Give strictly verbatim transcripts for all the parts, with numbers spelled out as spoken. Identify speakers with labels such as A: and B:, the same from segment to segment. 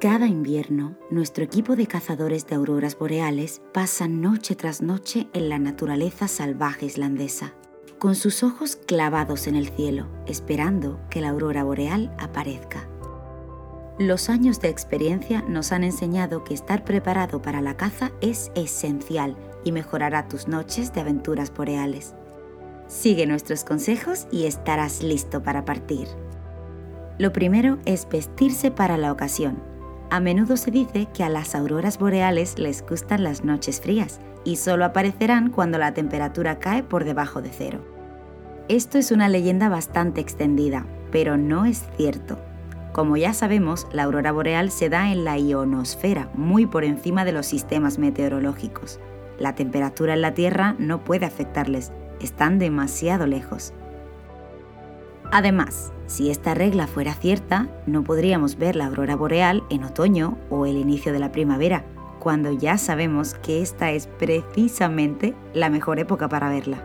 A: Cada invierno, nuestro equipo de cazadores de auroras boreales pasa noche tras noche en la naturaleza salvaje islandesa, con sus ojos clavados en el cielo, esperando que la aurora boreal aparezca. Los años de experiencia nos han enseñado que estar preparado para la caza es esencial y mejorará tus noches de aventuras boreales. Sigue nuestros consejos y estarás listo para partir. Lo primero es vestirse para la ocasión. A menudo se dice que a las auroras boreales les gustan las noches frías y solo aparecerán cuando la temperatura cae por debajo de cero. Esto es una leyenda bastante extendida, pero no es cierto. Como ya sabemos, la aurora boreal se da en la ionosfera, muy por encima de los sistemas meteorológicos. La temperatura en la Tierra no puede afectarles, están demasiado lejos. Además, si esta regla fuera cierta, no podríamos ver la aurora boreal en otoño o el inicio de la primavera, cuando ya sabemos que esta es precisamente la mejor época para verla.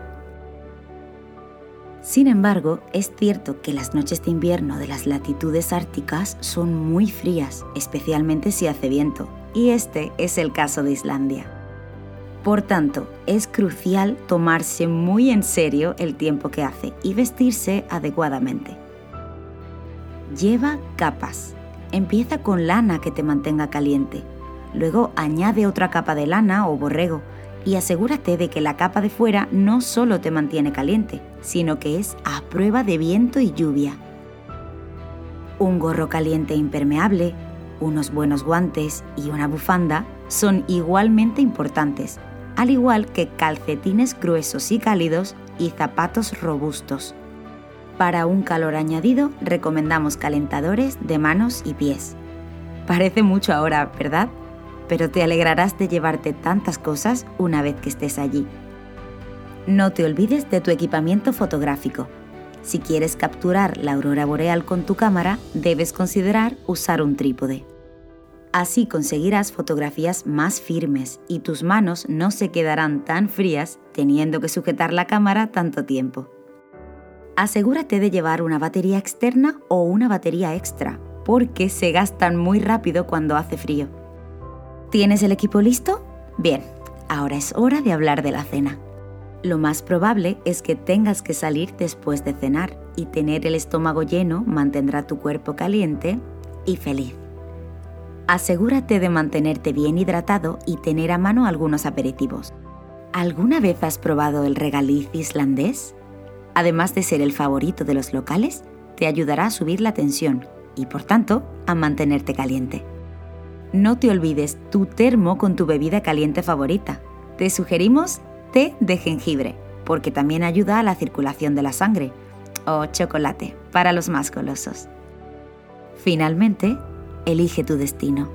A: Sin embargo, es cierto que las noches de invierno de las latitudes árticas son muy frías, especialmente si hace viento, y este es el caso de Islandia. Por tanto, es crucial tomarse muy en serio el tiempo que hace y vestirse adecuadamente. Lleva capas. Empieza con lana que te mantenga caliente. Luego añade otra capa de lana o borrego y asegúrate de que la capa de fuera no solo te mantiene caliente, sino que es a prueba de viento y lluvia. Un gorro caliente e impermeable, unos buenos guantes y una bufanda son igualmente importantes, al igual que calcetines gruesos y cálidos y zapatos robustos. Para un calor añadido, recomendamos calentadores de manos y pies. Parece mucho ahora, ¿verdad? Pero te alegrarás de llevarte tantas cosas una vez que estés allí. No te olvides de tu equipamiento fotográfico. Si quieres capturar la aurora boreal con tu cámara, debes considerar usar un trípode. Así conseguirás fotografías más firmes y tus manos no se quedarán tan frías teniendo que sujetar la cámara tanto tiempo. Asegúrate de llevar una batería externa o una batería extra, porque se gastan muy rápido cuando hace frío. ¿Tienes el equipo listo? Bien, ahora es hora de hablar de la cena. Lo más probable es que tengas que salir después de cenar y tener el estómago lleno mantendrá tu cuerpo caliente y feliz. Asegúrate de mantenerte bien hidratado y tener a mano algunos aperitivos. ¿Alguna vez has probado el regaliz islandés? Además de ser el favorito de los locales, te ayudará a subir la tensión y, por tanto, a mantenerte caliente. No te olvides tu termo con tu bebida caliente favorita. Te sugerimos té de jengibre, porque también ayuda a la circulación de la sangre, o chocolate, para los más golosos. Finalmente, elige tu destino.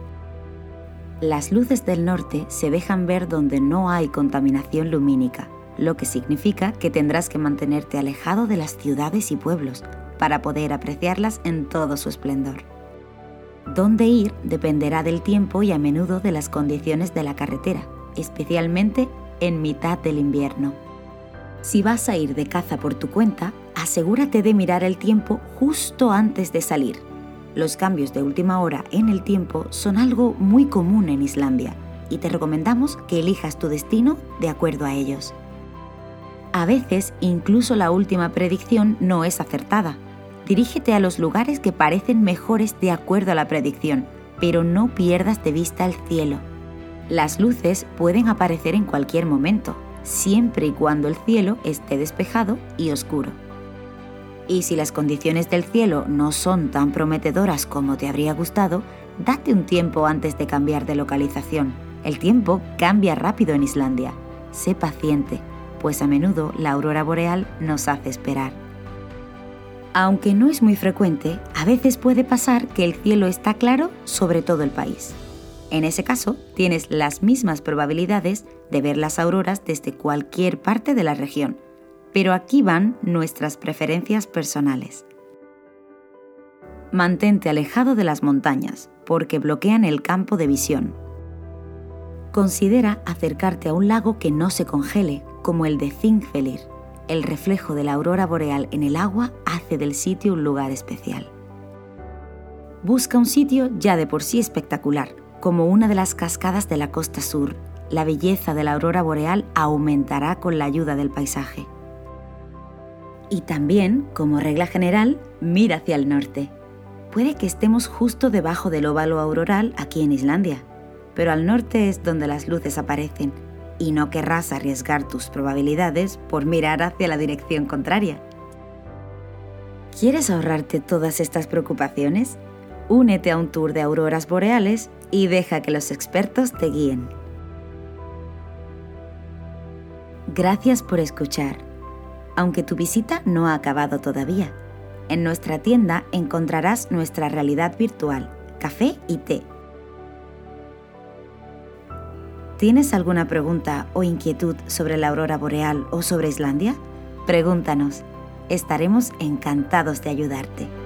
A: Las luces del norte se dejan ver donde no hay contaminación lumínica, lo que significa que tendrás que mantenerte alejado de las ciudades y pueblos para poder apreciarlas en todo su esplendor. Dónde ir dependerá del tiempo y a menudo de las condiciones de la carretera, especialmente en mitad del invierno. Si vas a ir de caza por tu cuenta, asegúrate de mirar el tiempo justo antes de salir. Los cambios de última hora en el tiempo son algo muy común en Islandia y te recomendamos que elijas tu destino de acuerdo a ellos. A veces, incluso la última predicción no es acertada. Dirígete a los lugares que parecen mejores de acuerdo a la predicción, pero no pierdas de vista el cielo. Las luces pueden aparecer en cualquier momento, siempre y cuando el cielo esté despejado y oscuro. Y si las condiciones del cielo no son tan prometedoras como te habría gustado, date un tiempo antes de cambiar de localización. El tiempo cambia rápido en Islandia. Sé paciente, pues a menudo la aurora boreal nos hace esperar. Aunque no es muy frecuente, a veces puede pasar que el cielo está claro sobre todo el país. En ese caso, tienes las mismas probabilidades de ver las auroras desde cualquier parte de la región. Pero aquí van nuestras preferencias personales. Mantente alejado de las montañas, porque bloquean el campo de visión. Considera acercarte a un lago que no se congele, como el de Þingvellir. El reflejo de la aurora boreal en el agua hace del sitio un lugar especial. Busca un sitio ya de por sí espectacular, como una de las cascadas de la costa sur. La belleza de la aurora boreal aumentará con la ayuda del paisaje. Y también, como regla general, mira hacia el norte. Puede que estemos justo debajo del óvalo auroral aquí en Islandia, pero al norte es donde las luces aparecen y no querrás arriesgar tus probabilidades por mirar hacia la dirección contraria. ¿Quieres ahorrarte todas estas preocupaciones? Únete a un tour de auroras boreales y deja que los expertos te guíen. Gracias por escuchar. Aunque tu visita no ha acabado todavía, en nuestra tienda encontrarás nuestra realidad virtual, café y té. ¿Tienes alguna pregunta o inquietud sobre la aurora boreal o sobre Islandia? Pregúntanos. Estaremos encantados de ayudarte.